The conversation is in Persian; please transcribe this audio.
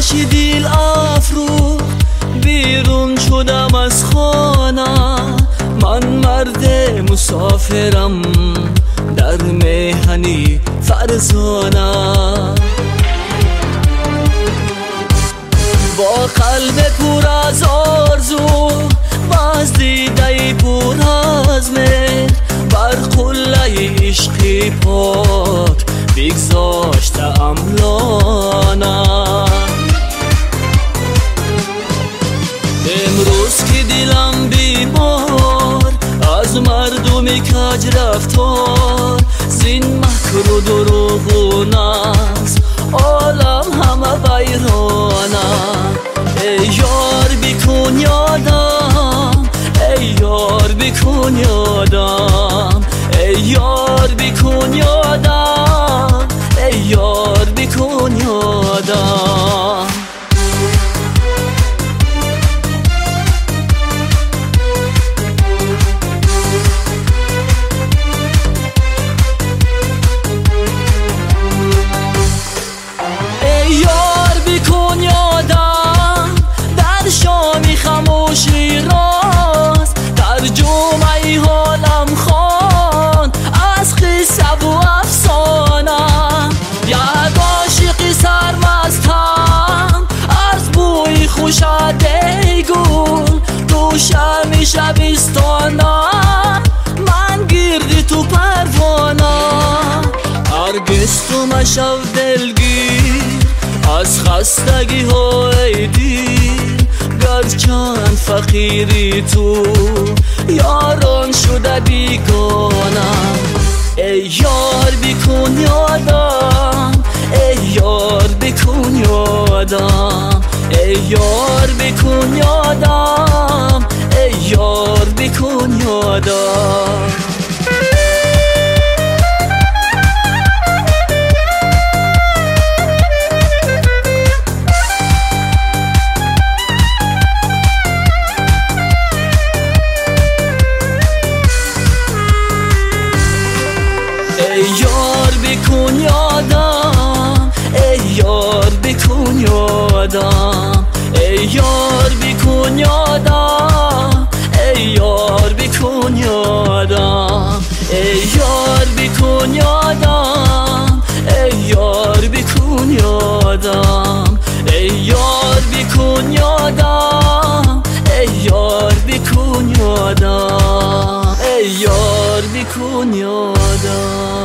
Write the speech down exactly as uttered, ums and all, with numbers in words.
آتشی دل افروخت بیرون شدم از خانه. من مرد مسافرم در میهنی فرزانه، با قلب پر از آرزو باز دیده پر از مهر بر قله عشق پاک بگذاشتم لانه. امروز که دلم بیمار از مردم کج رفتار، زین مکر و دروغ و ناز عالم همه ویرانه. ای یار بکن یادم، ای یار بکن یادم، ای یار بکن یادم، ای یار بکن یادم. خاموشی راست ترجمه حالم خوان از قصه و افسانه. یک عاشق سرمستم از بوی خوش دیگون تو شب شبستانه. من گرد تو پروانه، هرگز تو مشو دلگیر از خستگی های دیر. گرچند فقیری تو یاران شده بیگانه. ای یار بکن یادم، ای یار بکن یادم، ای یار بکن یادم، ای یار بکن یادم. ای یار بکن یادم، ای یار بکن یادم، ای یار بکن یادم، ای یار بکن یادم، ای یار بکن یادم، ای یار بکن یادم، ای یار بکن یادم، ای یار بکن یادم، ای یار بکن یادم.